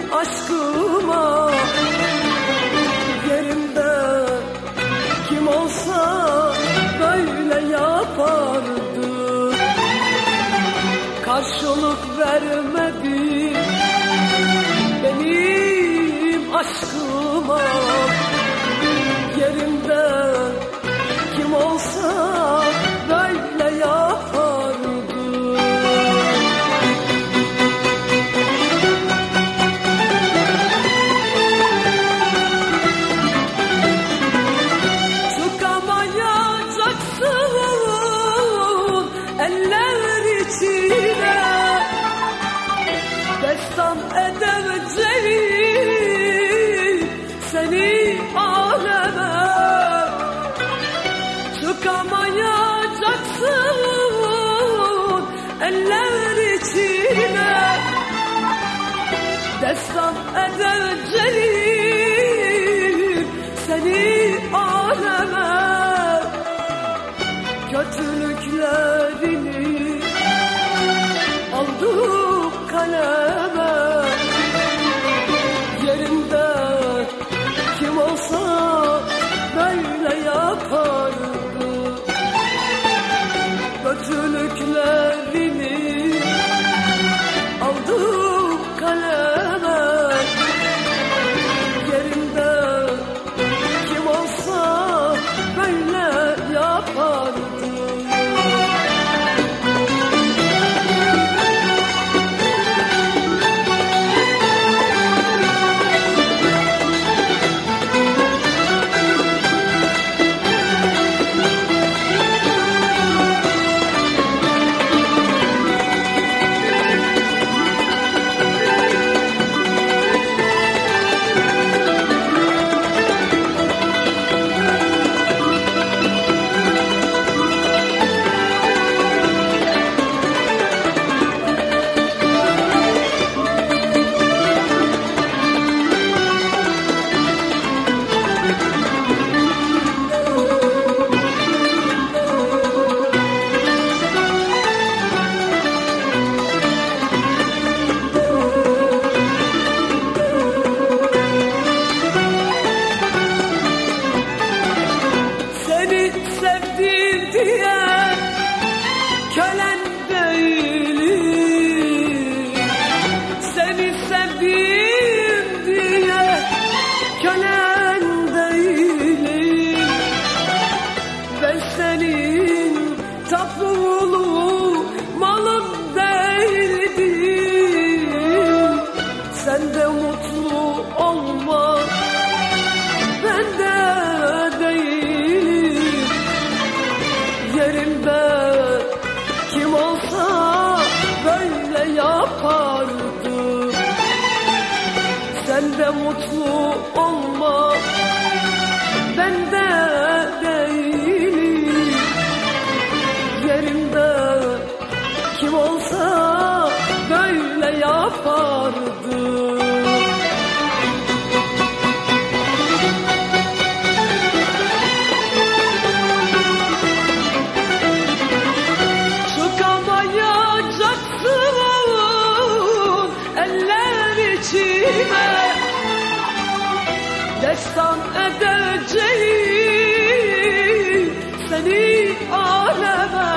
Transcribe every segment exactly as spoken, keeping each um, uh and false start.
aşkıma. Yerimde kim olsa böyle yapardı. Karşılık vermedi benim aşkıma. Yerimde kim olsa böyle yapardı. Çıkamayacaksın eller içine, destan edeceğim seni aleme. Çıkamayacaksın eller içine, destan edeceğim seni aleme. Kötülüklerini aldım kaleme. Yerinde kim olsa böyle yapardı. Kötülüklerini aldım kaleme. Yerinde kim olsa böyle yapardı. Sevdim diye kölen değilim. Seni sevdim diye kölen değilim. Ben senin tapulu malın değildim. Sen de mutlu olma, ben de değilim. Yerimde kim olsa böyle yapardı. Sen de mutlu olma, ben de değilim. Yerimde kim olsa böyle yapardı. Destan edeceğim seni aleme.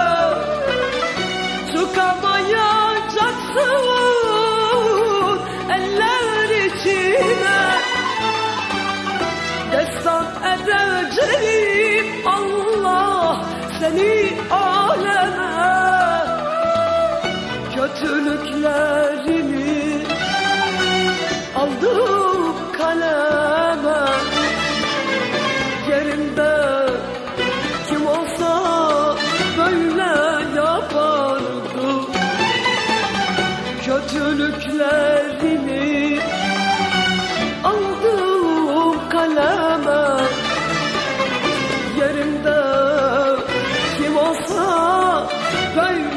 Çıkamayacaksın eller içine, destan edeceğim Allah seni aleme. Kötülüklerini aldım kaleme. Yerimde kim olsa böyle yapardı. Kötülüklerini aldım kaleme. Yerimde kim olsa böyle